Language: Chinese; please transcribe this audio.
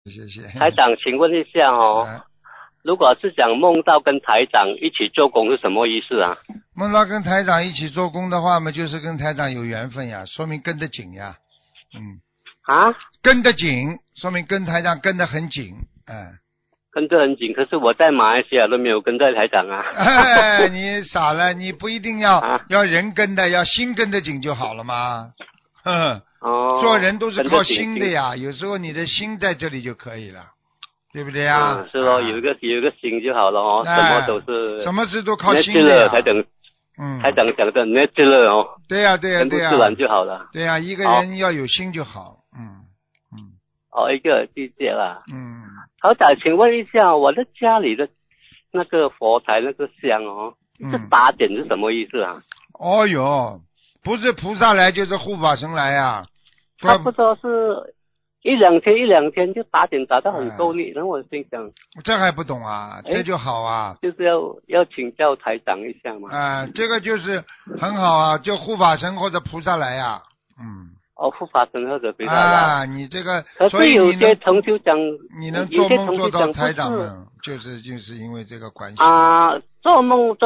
谢谢。 台长，请问一下哦，如果是讲梦到跟台长一起做工是什么意思啊？ 梦到跟台长一起做工的话嘛，就是跟台长有缘分呀，说明跟得紧呀。跟得紧，说明跟台长跟得很紧， 跟得很紧，可是我在马来西亚都没有跟在台长啊。 哎，你傻了，你不一定要人跟的，要心跟得紧就好了嘛。做人都是靠心的呀，有时候你的心在这里就可以了，对不对呀？ 是咯，有一个心就好了哦，什么都是， 什么事都靠心的呀。 台长讲的那知了哦。 对呀， 全部自然就好了。 对呀，一个人要有心就好。 一个境界啦。好的，请问一下，我的家里的那个佛台那个香哦，这打点是什么意思啊？ 哦哟，不是菩萨来就是护法神来呀。 差不多是一两天就打点打得很够力，然后我心想， 这还不懂啊？这就好啊。 就是要请教台长一下嘛。 这个就是很好啊，就护法神或者菩萨来呀。 护法神或者菩萨来。 你这个， 可是有些同修讲， 你能做梦做到台长们，就是因为这个关系。 做梦。